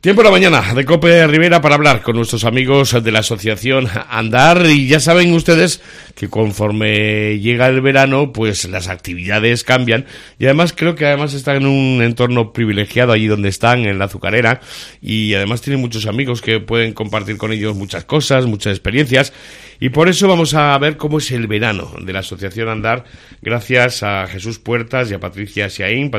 Tiempo de la mañana de COPE Rivera para hablar con nuestros amigos de la asociación Andar, y ya saben ustedes que conforme llega el verano pues las actividades cambian, y además creo que están en un entorno privilegiado allí donde están, en la Azucarera, y además tienen muchos amigos que pueden compartir con ellos muchas cosas, muchas experiencias, y por eso vamos a ver cómo es el verano de la asociación Andar, gracias a Jesús Puertas y a Patricia Siaín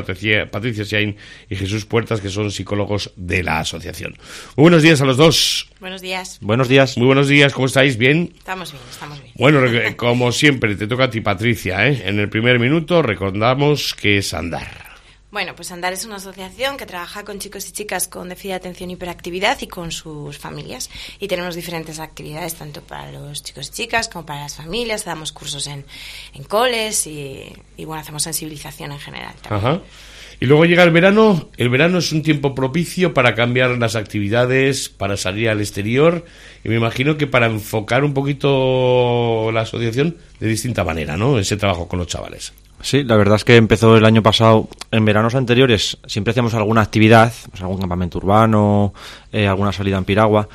y Jesús Puertas, que son psicólogos de la asociación. Muy buenos días a los dos. Buenos días. Buenos días. Muy buenos días, ¿cómo estáis? ¿Bien? Estamos bien. Bueno, como siempre, te toca a ti, Patricia, ¿eh? En el primer minuto recordamos qué es Andar. Bueno, pues Andar es una asociación que trabaja con chicos y chicas con déficit de atención y hiperactividad y con sus familias. Y tenemos diferentes actividades, tanto para los chicos y chicas como para las familias. Damos cursos en coles y bueno, hacemos sensibilización en general también. Ajá. Y luego llega el verano. El verano es un tiempo propicio para cambiar las actividades, para salir al exterior, y me imagino que para enfocar un poquito la asociación de distinta manera, ¿no? Ese trabajo con los chavales. Sí, la verdad es que empezó el año pasado. En veranos anteriores siempre hacíamos alguna actividad, pues algún campamento urbano, alguna salida en piragua.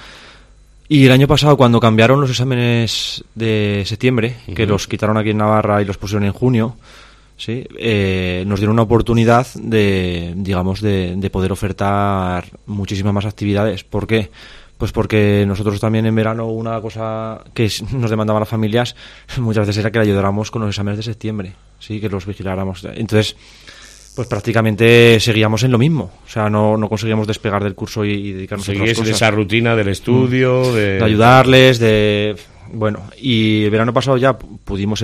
Y el año pasado, cuando cambiaron los exámenes de septiembre, que los quitaron aquí en Navarra y los pusieron en junio, sí, nos dieron una oportunidad de poder ofertar muchísimas más actividades. ¿Por qué? Pues porque nosotros también en verano, una cosa que nos demandaban las familias muchas veces era que le ayudáramos con los exámenes de septiembre, sí, que los vigiláramos. Entonces, pues prácticamente seguíamos en lo mismo, o sea, no conseguíamos despegar del curso y dedicarnos a otras cosas. En esa rutina del estudio, de ayudarles, bueno, y el verano pasado ya pudimos,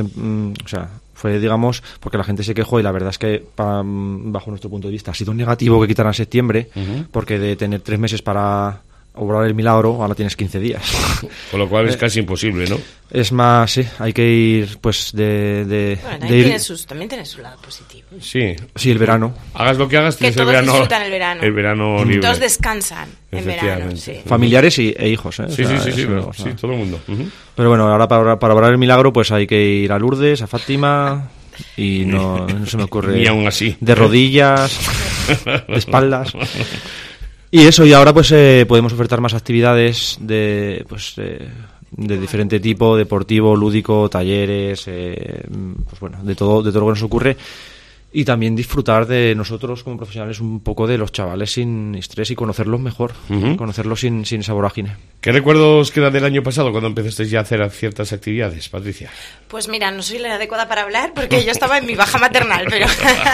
fue, porque la gente se quejó, y la verdad es que bajo nuestro punto de vista ha sido negativo que quitaran septiembre, porque de tener 3 meses para obrar el milagro, ahora tienes 15 días. Con lo cual es casi imposible, ¿no? Es más, sí, hay que ir, pues, Bueno, también tiene su lado positivo. Sí. Sí, el verano. Hagas lo que hagas, tienes el verano. Que todos disfrutan el verano. El verano libre. Todos descansan en verano, sí. Familiares e hijos, ¿eh? Sí, sí, todo el mundo. Pero bueno, ahora para obrar el milagro, pues hay que ir a Lourdes, a Fátima, y no se me ocurre... Ni aún así. De rodillas, de espaldas... Y eso, y ahora pues podemos ofertar más actividades de diferente tipo, deportivo, lúdico, talleres, pues bueno, de todo lo que nos ocurre, y también disfrutar de nosotros como profesionales un poco de los chavales sin estrés y conocerlos mejor, conocerlos sin esa vorágine. ¿ ¿Qué recuerdos quedan del año pasado cuando empezasteis ya a hacer ciertas actividades, Patricia? Pues mira, no soy la adecuada para hablar porque yo estaba en mi baja maternal, pero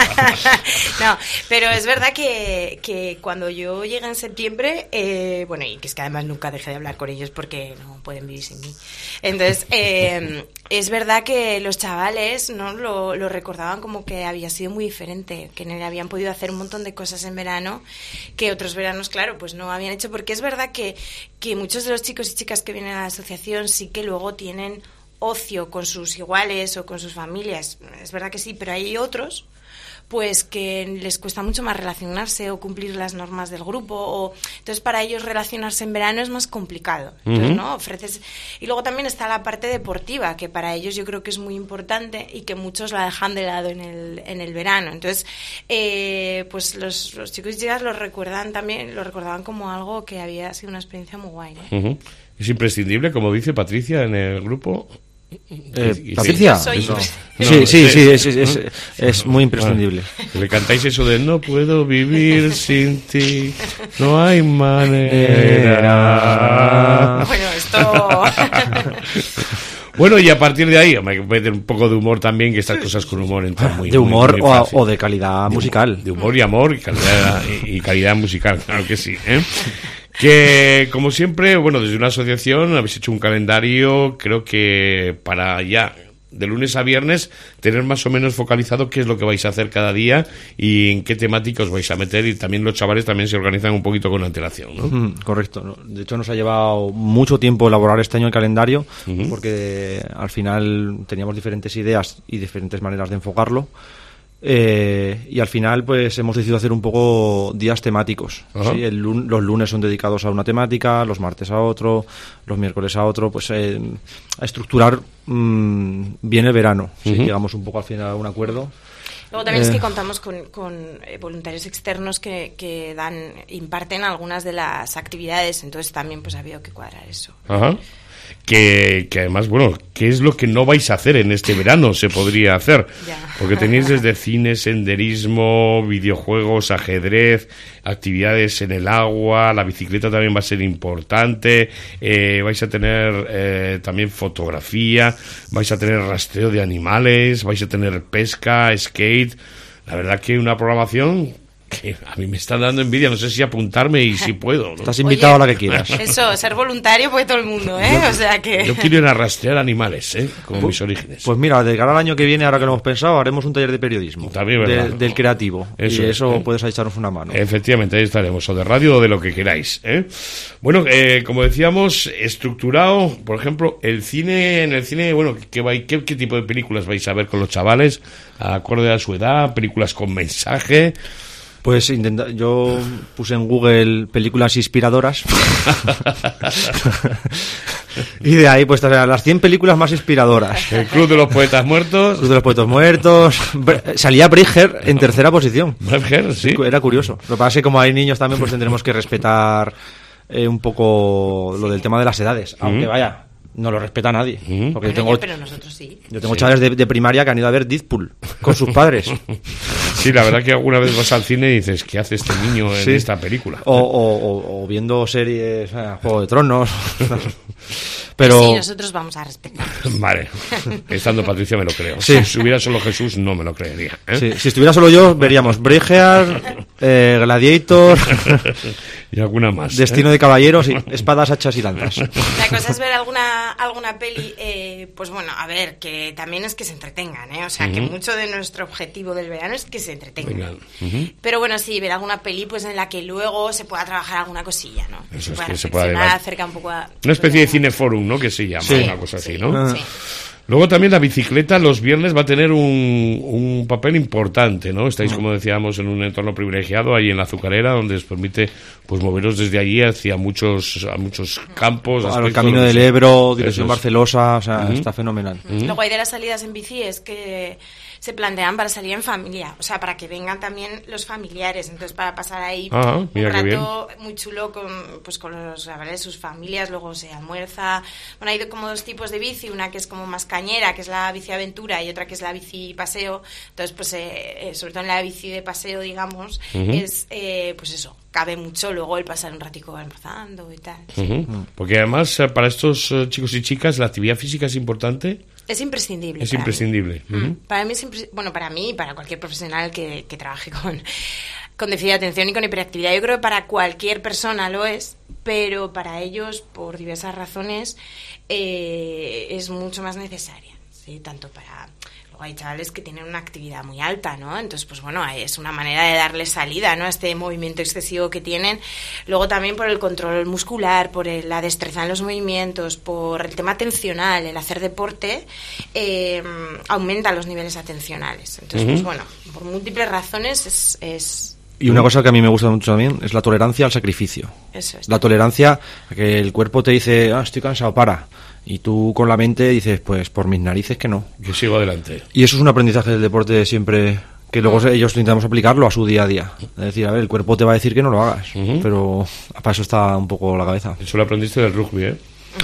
no, pero es verdad que cuando yo llegué en septiembre, bueno, y que es que además nunca dejé de hablar con ellos porque no pueden vivir sin mí. Entonces, es verdad que los chavales no lo recordaban como que había sido muy diferente, que habían podido hacer un montón de cosas en verano que otros veranos, claro, pues no habían hecho, porque es verdad que muchos de los chicos y chicas que vienen a la asociación sí que luego tienen ocio con sus iguales o con sus familias, es verdad que sí, pero hay otros pues que les cuesta mucho más relacionarse o cumplir las normas del grupo, entonces para ellos relacionarse en verano es más complicado. Entonces, ¿no? Ofreces, y luego también está la parte deportiva, que para ellos yo creo que es muy importante y que muchos la dejan de lado en el verano. Entonces, pues los chicos y chicas lo recordaban como algo que había sido una experiencia muy guay, ¿no? Es imprescindible, como dice Patricia en el grupo. ¿Patricia? Es muy imprescindible. Le cantáis eso de no puedo vivir sin ti, no hay manera. Bueno, esto... Bueno, y a partir de ahí, hay que meter un poco de humor también, que estas cosas con humor entran muy... De humor muy fácil. O de calidad musical. De humor y amor y calidad musical, claro que sí, ¿eh? Que, como siempre, bueno, desde una asociación habéis hecho un calendario, creo que para ya, de lunes a viernes, tener más o menos focalizado qué es lo que vais a hacer cada día y en qué temática os vais a meter, y también los chavales también se organizan un poquito con antelación, ¿no? Correcto, ¿no? De hecho nos ha llevado mucho tiempo elaborar este año el calendario, porque al final teníamos diferentes ideas y diferentes maneras de enfocarlo. Y al final pues hemos decidido hacer un poco días temáticos, ¿sí? Los lunes son dedicados a una temática, los martes a otro, los miércoles a otro, pues a estructurar bien el verano, ¿sí? Llegamos un poco al final a un acuerdo. Luego también es que contamos con voluntarios externos que imparten algunas de las actividades, entonces también pues ha habido que cuadrar eso. Ajá. Que además, bueno, ¿qué es lo que no vais a hacer en este verano? Se podría hacer. Ya. Porque tenéis desde cine, senderismo, videojuegos, ajedrez, actividades en el agua, la bicicleta también va a ser importante, vais a tener también fotografía, vais a tener rastreo de animales, vais a tener pesca, skate. La verdad que una programación que a mí me está dando envidia, no sé si apuntarme y si puedo, ¿no? Estás invitado a la que quieras. Eso, ser voluntario puede todo el mundo, ¿eh? O sea que... Yo quiero ir a rastrear animales, como mis orígenes. Pues mira, de cara al año que viene, ahora que lo hemos pensado, haremos un taller de periodismo. También, ¿verdad? Del creativo. Eso y es, eso puedes echarnos una mano. Efectivamente, ahí estaremos, o de radio o de lo que queráis, ¿eh? Bueno, como decíamos, estructurado, por ejemplo, en el cine, bueno, ¿qué tipo de películas vais a ver con los chavales? Acorde a su edad, películas con mensaje... Pues yo puse en Google películas inspiradoras y de ahí pues las 100 películas más inspiradoras. El Club de los Poetas Muertos. Club de los Poetas Muertos. Salía Bridger en tercera posición. Bridger, sí. Era curioso. Lo que pasa es que como hay niños también pues tendremos que respetar un poco lo del tema de las edades. Aunque vaya... No lo respeta nadie. Porque pero nosotros sí. Yo tengo chavales de primaria que han ido a ver Deadpool con sus padres. Sí, la verdad que alguna vez vas al cine y dices, ¿qué hace este niño en esta película? O viendo series, Juego de Tronos. Pero... Sí, nosotros vamos a respetar. Vale, estando Patricia me lo creo. Sí. Si hubiera solo Jesús no me lo creería, ¿eh? Sí, si estuviera solo yo veríamos Bridger, Gladiator y alguna más. Destino de caballeros y espadas, hachas y lanzas. La cosa es ver alguna peli, pues bueno, a ver, que también es que se entretengan, ¿eh? O sea, que mucho de nuestro objetivo del verano es que se entretengan. Pero bueno, sí, ver alguna peli pues en la que luego se pueda trabajar alguna cosilla, ¿no? Eso es que se pueda acerca un poco a... Una especie de cineforum, ¿no? Que se llama, una cosa así, ¿no? Sí. Luego también la bicicleta los viernes va a tener un papel importante, ¿no? Estáis, como decíamos, en un entorno privilegiado ahí en la Azucarera, donde os permite pues moveros desde allí hacia muchos campos. Al Camino del Ebro, dirección Barcelosa, o sea, está fenomenal. Lo guay de las salidas en bici es que se plantean para salir en familia, o sea, para que vengan también los familiares, entonces para pasar ahí un rato muy chulo con los chavales de sus familias, luego se almuerza. Bueno, hay como dos tipos de bici, una que es como más cañera, que es la bici aventura, y otra que es la bici paseo. Entonces, pues sobre todo en la bici de paseo, digamos, es pues eso, cabe mucho luego el pasar un ratico almorzando y tal. Sí. Porque además para estos chicos y chicas la actividad física es importante. Es imprescindible. Es imprescindible. Para mí para mí y para cualquier profesional que trabaje con déficit de atención y con hiperactividad. Yo creo que para cualquier persona lo es, pero para ellos, por diversas razones, es mucho más necesaria. ¿Sí? Tanto para... Luego hay chavales que tienen una actividad muy alta, ¿no? Entonces, pues bueno, es una manera de darle salida, ¿no? A este movimiento excesivo que tienen. Luego también por el control muscular, por la destreza en los movimientos, por el tema atencional, el hacer deporte, aumenta los niveles atencionales. Entonces, pues bueno, por múltiples razones es Y una cosa que a mí me gusta mucho también es la tolerancia al sacrificio. Eso es. La tolerancia a que el cuerpo te dice, estoy cansado, para. Y tú con la mente dices, pues por mis narices que no. Que sigo adelante. Y eso es un aprendizaje del deporte siempre, que luego ellos intentamos aplicarlo a su día a día. Es decir, a ver, el cuerpo te va a decir que no lo hagas, pero para eso está un poco la cabeza. Eso lo aprendiste del rugby, ¿eh?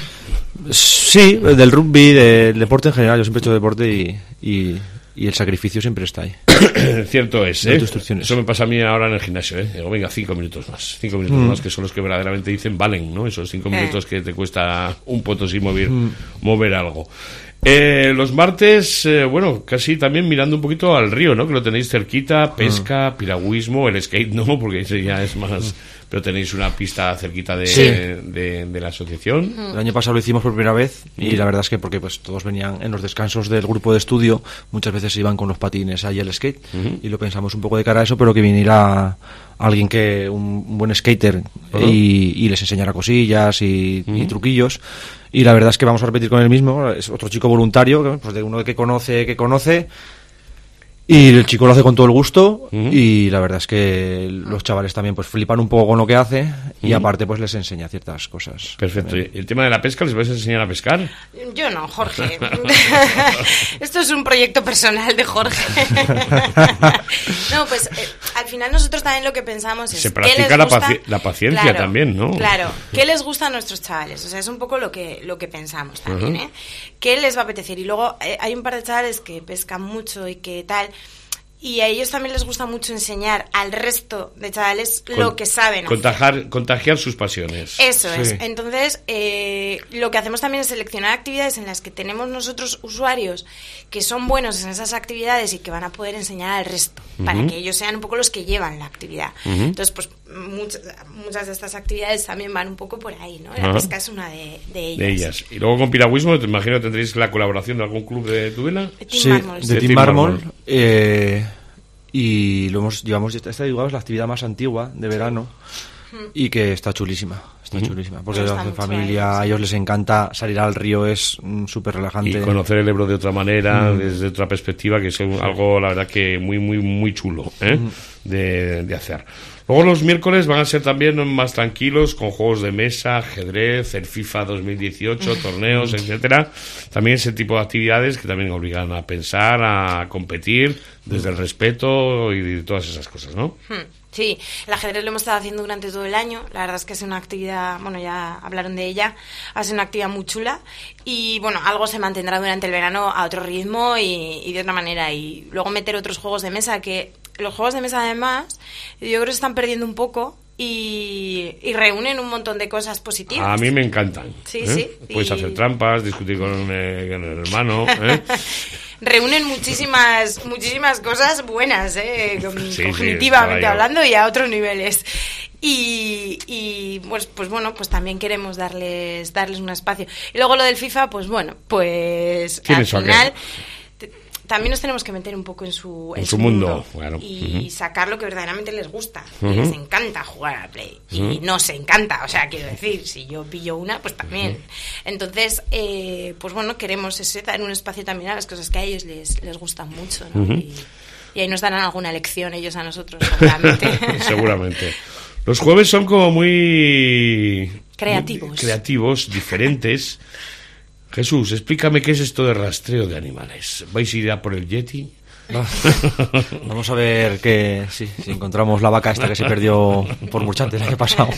Sí, del rugby, del deporte en general. Yo siempre he hecho deporte y el sacrificio siempre está ahí. Cierto es, No ¿eh? instrucciones. Eso me pasa a mí ahora en el gimnasio, ¿eh? Digo, venga, 5 minutos más. 5 minutos más, que son los que verdaderamente dicen valen, ¿no? Esos 5 minutos que te cuesta un potosí mover algo. Los martes, bueno, casi también mirando un poquito al río, ¿no? Que lo tenéis cerquita, pesca, piragüismo, el skate no, porque ese ya es más... Pero tenéis una pista cerquita de la asociación. El año pasado lo hicimos por primera vez y la verdad es que porque pues todos venían en los descansos del grupo de estudio, muchas veces se iban con los patines ahí al skate y lo pensamos un poco de cara a eso, pero que viniera alguien que un buen skater y les enseñara cosillas y truquillos. Y la verdad es que vamos a repetir con el mismo, es otro chico voluntario, pues de uno que conoce. Y el chico lo hace con todo el gusto y la verdad es que los chavales también pues flipan un poco con lo que hace y aparte pues les enseña ciertas cosas. Perfecto. ¿Y el tema de la pesca, les vais a enseñar a pescar? Yo no, Jorge. Esto es un proyecto personal de Jorge. No, pues al final nosotros también lo que pensamos es... Se practica la paciencia, claro, también, ¿no? Claro. ¿Qué les gusta a nuestros chavales? O sea, es un poco lo que pensamos también, ¿eh? ¿Qué les va a apetecer? Y luego hay un par de chavales que pescan mucho y que tal... Y a ellos también les gusta mucho enseñar al resto de chavales lo que saben hacer. Contagiar sus pasiones. Eso es. Entonces, lo que hacemos también es seleccionar actividades en las que tenemos nosotros usuarios que son buenos en esas actividades y que van a poder enseñar al resto, para que ellos sean un poco los que llevan la actividad. Entonces, pues muchas de estas actividades también van un poco por ahí, ¿no? La pesca es una de ellas. De ellas. Y luego con piragüismo, te imagino tendréis la colaboración de algún club de Tudela. De Team Mármol. Y esta es la actividad más antigua de verano y que está chulísima. Está chulísima, porque lo hacen familia, a ellos les encanta salir al río, es súper relajante. Y conocer el Ebro de otra manera, desde otra perspectiva, que es algo, la verdad, que muy, muy, muy chulo de hacer. Luego los miércoles van a ser también más tranquilos, con juegos de mesa, ajedrez, el FIFA 2018, torneos, etcétera. También ese tipo de actividades que también obligan a pensar, a competir, desde el respeto y todas esas cosas, ¿no? Sí, el ajedrez lo hemos estado haciendo durante todo el año. La verdad es que es una actividad, bueno, ya hablaron de ella, ha sido una actividad muy chula y, bueno, algo se mantendrá durante el verano a otro ritmo y de otra manera. Y luego meter otros juegos de mesa, que los juegos de mesa además yo creo que se están perdiendo un poco y reúnen un montón de cosas positivas. A mí me encantan. Sí. Puedes hacer trampas, discutir con el hermano. Reúnen muchísimas cosas buenas, cognitivamente hablando y a otros niveles. Y pues bueno, pues también queremos darles un espacio. Y luego lo del FIFA, pues bueno, pues al final también nos tenemos que meter un poco en su mundo, claro. Y sacar lo que verdaderamente les gusta. Les encanta jugar a Play y nos encanta, o sea, quiero decir, si yo pillo una, pues también. Entonces, pues bueno, queremos dar un espacio también a las cosas que a ellos les gustan mucho, ¿no? Y ahí nos darán alguna lección ellos a nosotros, seguramente. Seguramente. Los jueves son como muy creativos, diferentes. Jesús, explícame qué es esto de rastreo de animales. ¿Vais a ir a por el Yeti? Vamos a ver si encontramos la vaca esta que se perdió por Murchante el año pasado.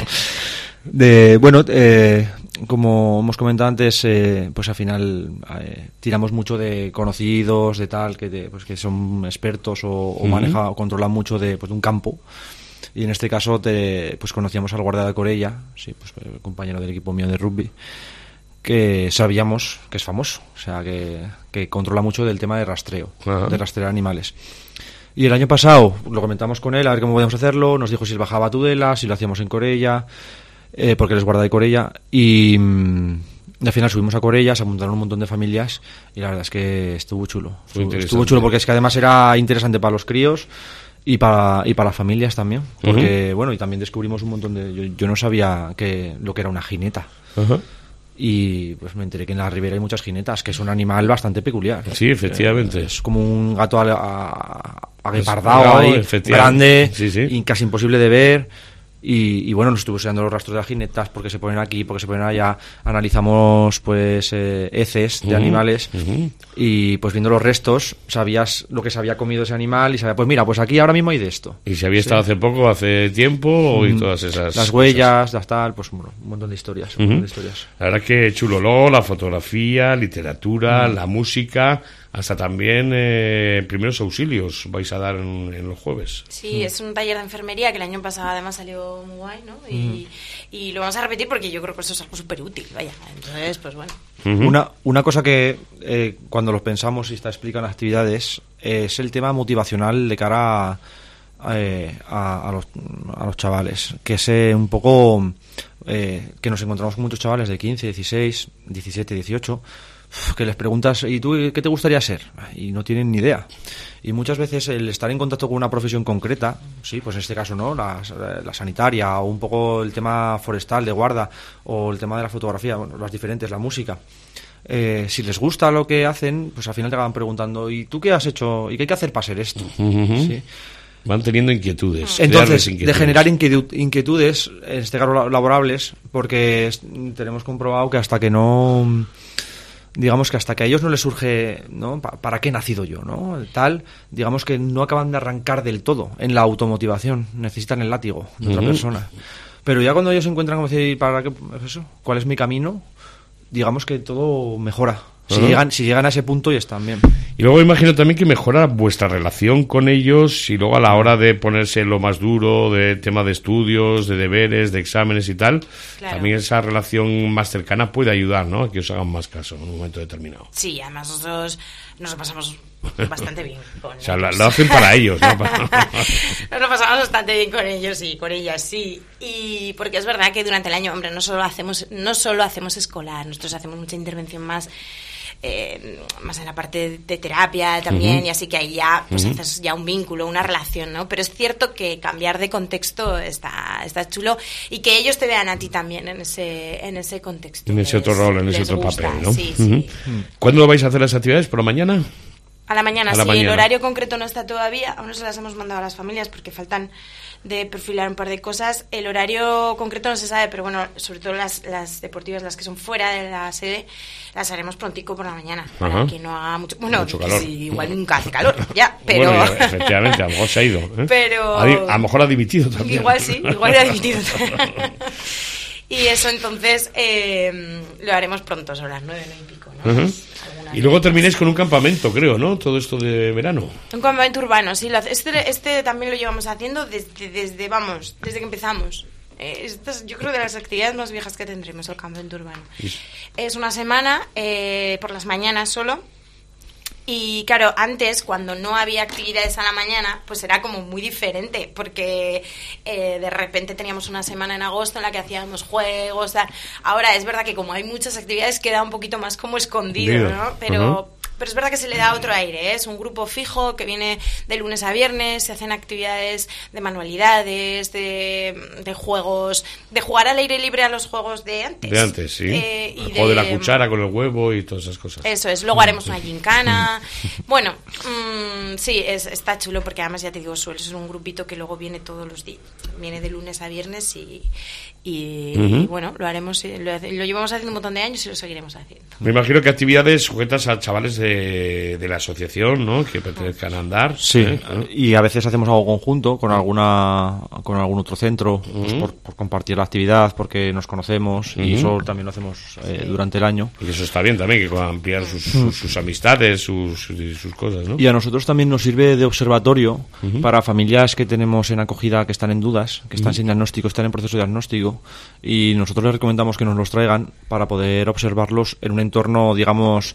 Como hemos comentado antes, pues al final tiramos mucho de conocidos, de tal, que son expertos o manejan o controlan mucho de un campo. Y en este caso pues conocíamos al guardia de Corella, el compañero del equipo mío de rugby, que sabíamos que es famoso, o sea, que controla mucho del tema de rastreo, de rastrear animales. Y el año pasado lo comentamos con él, a ver cómo podíamos hacerlo, nos dijo si él bajaba a Tudela, si lo hacíamos en Corella, porque él es guarda de Corella, y al final subimos a Corella, se apuntaron un montón de familias, y la verdad es que estuvo chulo. Estuvo chulo porque es que además era interesante para los críos, y para las familias también, porque y también descubrimos un montón de... Yo no sabía lo que era una jineta. Y pues me enteré que en la ribera hay muchas jinetas, que es un animal bastante peculiar. Sí, efectivamente. Es como un gato aguepardado ahí, grande, y casi imposible de ver. Y bueno, nos estuve estudiando los rastros de las jinetas, porque se ponen aquí, porque se ponen allá. Analizamos pues heces de animales y pues viendo los restos sabías lo que se había comido ese animal y sabías, pues mira, pues aquí ahora mismo hay de esto. Y si había estado hace poco, hace tiempo, y todas esas... Las huellas, las tal, pues bueno, un montón de historias. La verdad que chulo. Luego la fotografía, literatura, la música... Hasta también primeros auxilios vais a dar en los jueves. Sí, es un taller de enfermería que el año pasado además salió muy guay, ¿no? Y lo vamos a repetir porque yo creo que eso es algo súper útil, vaya. Entonces, pues bueno. Una cosa que cuando lo pensamos y está explicado en las actividades es el tema motivacional de cara a los chavales. Que es un poco que nos encontramos con muchos chavales de 15, 16, 17, 18... que les preguntas, ¿y tú qué te gustaría ser? Y no tienen ni idea. Y muchas veces el estar en contacto con una profesión concreta, sí, pues en este caso no, la sanitaria, o un poco el tema forestal de guarda, o el tema de la fotografía, bueno, las diferentes, la música, si les gusta lo que hacen, pues al final te acaban preguntando, ¿y tú qué has hecho? ¿Y qué hay que hacer para ser esto? ¿Sí? Van teniendo inquietudes. Entonces, de generar inquietudes, en este caso laborables, porque tenemos comprobado que hasta que no... digamos que hasta que a ellos no les surge, ¿no? ¿Para qué he nacido yo? ¿No? Tal, digamos que no acaban de arrancar del todo en la automotivación. Necesitan el látigo de otra persona. Pero ya cuando ellos se encuentran como decir, ¿para qué es eso? ¿Cuál es mi camino? Digamos que todo mejora. Si llegan a ese punto y están bien. Y luego imagino también que mejora vuestra relación con ellos y luego a la hora de ponerse lo más duro, de tema de estudios, de deberes, de exámenes y tal, claro. También esa relación más cercana puede ayudar, ¿no? A que os hagan más caso en un momento determinado. Sí, además nosotros nos lo pasamos bastante bien con ellos. O sea, lo hacen para ellos, ¿no? Nos lo pasamos bastante bien con ellos y con ellas, sí. Y porque es verdad que durante el año, hombre, no solo hacemos escolar, nosotros hacemos mucha intervención más en la parte de terapia también, y así que ahí ya pues haces ya un vínculo, una relación, ¿no? Pero es cierto que cambiar de contexto está chulo y que ellos te vean a ti también en ese contexto. En ese otro rol, en ese otro gusta, papel, ¿no? Sí, sí. ¿Cuándo vais a hacer las actividades? ¿Por la mañana? A la mañana, sí. El horario concreto no está todavía, aún no se las hemos mandado a las familias porque faltan de perfilar un par de cosas. El horario concreto no se sabe, pero bueno, sobre todo las deportivas, las que son fuera de la sede, las haremos prontico por la mañana, para que no haga mucho calor. Sí, igual nunca hace calor, ya, pero... Bueno, efectivamente, a lo mejor se ha ido, ¿eh? Pero... A lo mejor ha dimitido también. Igual sí, igual ha dimitido. Y eso entonces lo haremos pronto, sobre las 9 y pico, ¿no? Y luego terminéis con un campamento, creo, ¿no? Todo esto de verano. Un campamento urbano, sí. Este también lo llevamos haciendo desde que empezamos. Esta es, yo creo, de las actividades más viejas que tendremos, el campamento urbano. Es una semana, por las mañanas solo. Y claro, antes, cuando no había actividades a la mañana, pues era como muy diferente, porque de repente teníamos una semana en agosto en la que hacíamos juegos, tal. Ahora es verdad que como hay muchas actividades queda un poquito más como escondido, ¿no? Pero es verdad que se le da otro aire, ¿eh? Es un grupo fijo que viene de lunes a viernes, se hacen actividades de manualidades, de juegos, de jugar al aire libre a los juegos de antes. De antes, sí. El juego de la cuchara con el huevo y todas esas cosas. Eso es, luego haremos una gincana. Bueno, sí, está chulo porque además ya te digo, suele ser un grupito que luego viene todos los días, viene de lunes a viernes y bueno, lo haremos, lo llevamos haciendo un montón de años y lo seguiremos haciendo. Me imagino que actividades sujetas a chavales de la asociación, ¿no? Que pertenezcan a Andar. Sí, y a veces hacemos algo conjunto con algún otro centro, pues por compartir la actividad, porque nos conocemos y eso también lo hacemos durante el año. Y eso está bien también, que con ampliar sus amistades, sus cosas, ¿no? Y a nosotros también nos sirve de observatorio para familias que tenemos en acogida que están en dudas, que están sin diagnóstico, están en proceso de diagnóstico, y nosotros les recomendamos que nos los traigan para poder observarlos en un entorno, digamos,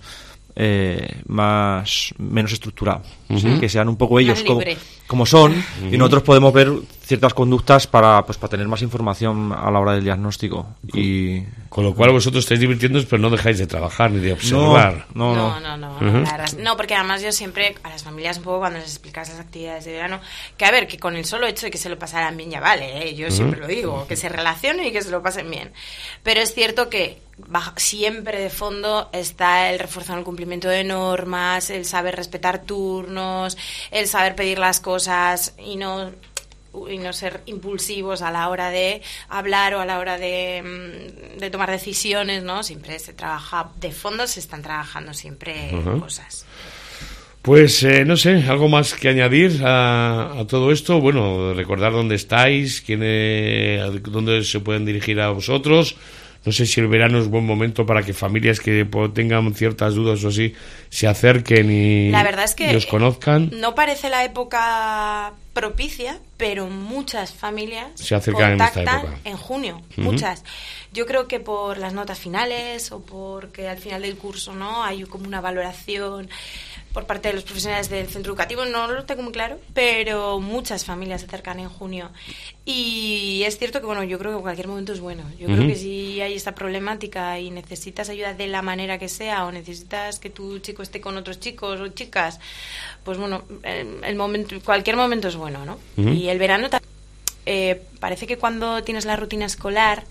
menos estruturado, ¿sí? Que sean un poco ellos como son, y nosotros podemos ver ciertas conductas para tener más información a la hora del diagnóstico. Con lo cual vosotros estáis divirtiéndoos, pero no dejáis de trabajar ni de observar. No, porque además yo siempre a las familias un poco cuando les explicas las actividades de verano, que con el solo hecho de que se lo pasaran bien ya vale, ¿eh? Yo siempre lo digo, que se relacionen y que se lo pasen bien. Pero es cierto que siempre de fondo está el reforzar el cumplimiento de normas, el saber respetar turnos, el saber pedir las cosas y no ser impulsivos a la hora de hablar o a la hora de tomar decisiones, ¿no? Siempre se trabaja de fondo, se están trabajando siempre cosas. Pues no sé, algo más que añadir a todo esto. Bueno, recordar dónde estáis, dónde se pueden dirigir a vosotros. No sé si el verano es buen momento para que familias que tengan ciertas dudas o así se acerquen y la verdad es que os conozcan. No parece la época propicia, pero muchas familias se acercan contactan en esta época. En junio, muchas. Yo creo que por las notas finales o porque al final del curso, ¿no? Hay como una valoración por parte de los profesionales del centro educativo, no lo tengo muy claro, pero muchas familias se acercan en junio. Y es cierto que, bueno, yo creo que cualquier momento es bueno. Yo creo que si hay esta problemática y necesitas ayuda de la manera que sea, o necesitas que tu chico esté con otros chicos o chicas, pues bueno, cualquier momento es bueno, ¿no? Y el verano parece que cuando tienes la rutina escolar,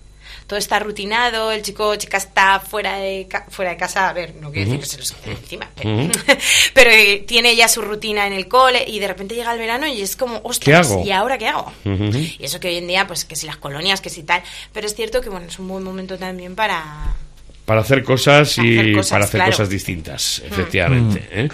todo está rutinado, el chico o chica está fuera de casa, a ver, no quiero decir que se los quede encima, pero tiene ya su rutina en el cole y de repente llega el verano y es como, ostras, ¿qué hago? ¿Y ahora qué hago? Y eso que hoy en día, pues que si las colonias, que si tal, pero es cierto que bueno, es un buen momento también para hacer cosas para hacer cosas distintas, efectivamente.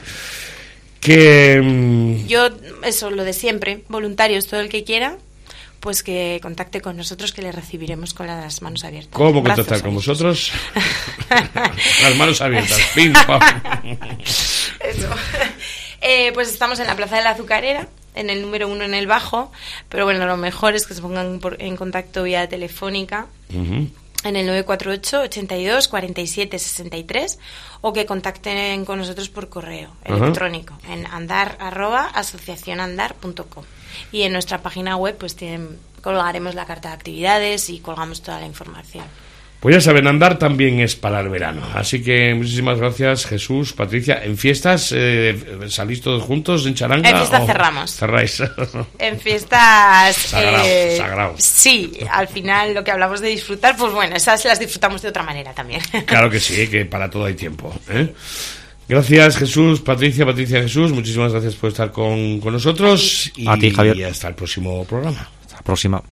Que yo, eso, lo de siempre, voluntarios, todo el que quiera, pues que contacte con nosotros, que le recibiremos con las manos abiertas. ¿Cómo contactar con vosotros? Las manos abiertas. Pim, pam. Eso. Pues estamos en la Plaza de la Azucarera, en el número 1 en el Bajo, pero bueno, lo mejor es que se pongan en contacto vía telefónica. En el 948 82 47 63 o que contacten con nosotros por correo electrónico en andar@asociacionandar.com y en nuestra página web pues colgaremos la carta de actividades y colgamos toda la información. Pues ya saben, Andar también es para el verano. Así que muchísimas gracias, Jesús, Patricia. ¿En fiestas salís todos juntos en charanga? En fiestas cerramos. ¿Cerráis? En fiestas... Sagrado. Sí, al final lo que hablamos de disfrutar, pues bueno, esas las disfrutamos de otra manera también. Claro que sí, que para todo hay tiempo. Gracias, Jesús, Patricia, Jesús. Muchísimas gracias por estar con nosotros. A ti, Javier. Y hasta el próximo programa. Hasta la próxima.